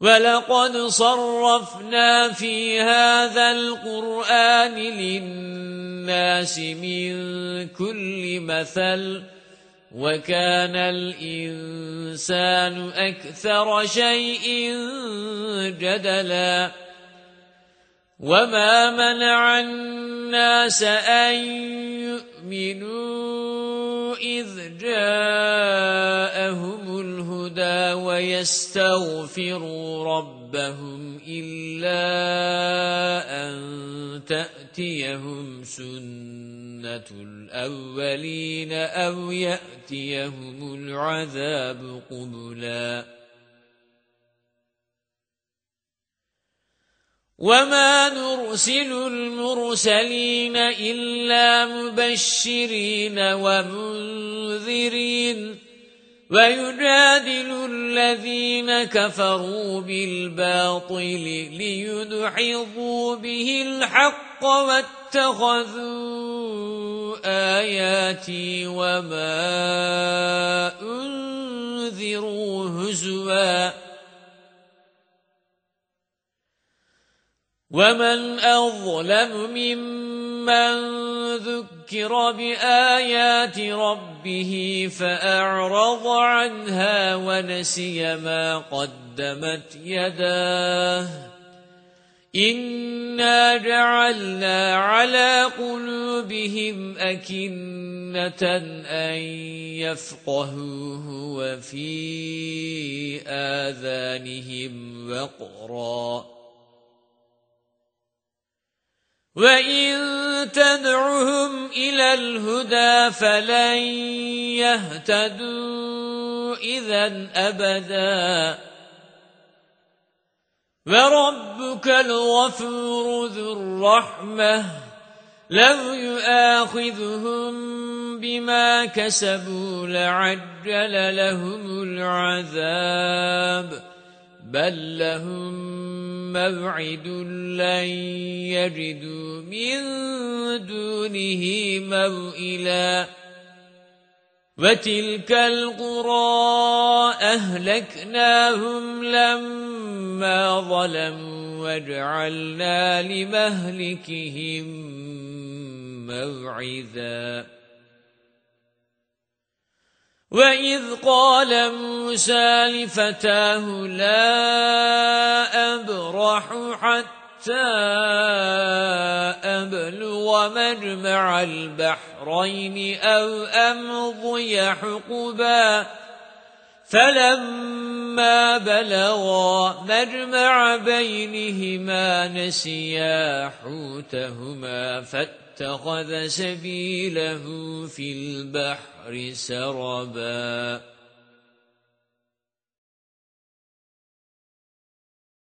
وَلَقَدْ صَرَّفْنَا فِي هَذَا الْقُرْآنِ لِلنَّاسِ مِنْ كُلِّ مَثَلٍ وَكَانَ الْإِنسَانُ أَكْثَرَ شَيْءٍ جَدَلًا وَمَا مَنَعَ النَّاسَ أَن يُؤْمِنُوا إِذْ جَاءَهُمُ الْهُدَى وَيَسْتَغْفِرُوا رَبَّهُمْ إِلَّا أَن تَأْتِيَهُمْ سُنَّةُ الْأَوَّلِينَ أَوْ يَأْتِيَهُمُ الْعَذَابُ قُبُلًا وَمَا نُرْسِلُ الْمُرْسَلِينَ إِلَّا مُبَشِّرِينَ وَمُنذِرِينَ وَيُجَادِلُ الَّذِينَ كَفَرُوا بِالْبَاطِلِ لِيُدْحِضُوا بِهِ الْحَقَّ وَاتَّخَذُوا آيَاتِي وَمَا أُنذِرُوا هُزُوًا وَمَنْ أَظْلَمُ مِمَّنْ ذُكِّرَ بِآيَاتِ رَبِّهِ فَأَعْرَضَ عَنْهَا وَنَسِيَ مَا قَدَّمَتْ يَدَاهُ إِنَّا جَعَلْنَا عَلَى قُلُوبِهِمْ أَكِنَّةً أَن يَفْقَهُوهُ وَفِي آذَانِهِمْ وَقْرًا وَإِن تَدْعُهُمْ إِلَى الْهُدَى فَلَن يَهْتَدُوا إِذًا أَبَدًا وَرَبُّكَ الْغَفُورُ ذُو الرَّحْمَةِ لَوْ يُؤَاخِذُهُم بِمَا كَسَبُوا لَعَجَّلَ لَهُمُ الْعَذَابَ بَل لَّهُم مَّوْعِدٌ لَّن يَجِدُوا مِن دُونِهِ مَوْئِلًا وَتِلْكَ الْقُرَىٰ أَهْلَكْنَاهُمْ لَمَّا ظَلَمُوا وَجَعَلْنَا لِمَهْلِكِهِم مَّوْعِدًا وَإِذْ قَالَ مُوسَى لِفَتَاهُ لَا أَبْرَحُ حَتَّى أَبْلُغَ مَجْمَعَ الْبَحْرَيْنِ أَوْ أَمْضِيَ حُقُبًا فَلَمَّا بَلَغَا مَجْمَعَ بَيْنِهِمَا نَسِيَا حُوتَهُمَا فَاتَّخَذَ سَبِيلَهُ فِي الْبَحْرِ سَرَبًا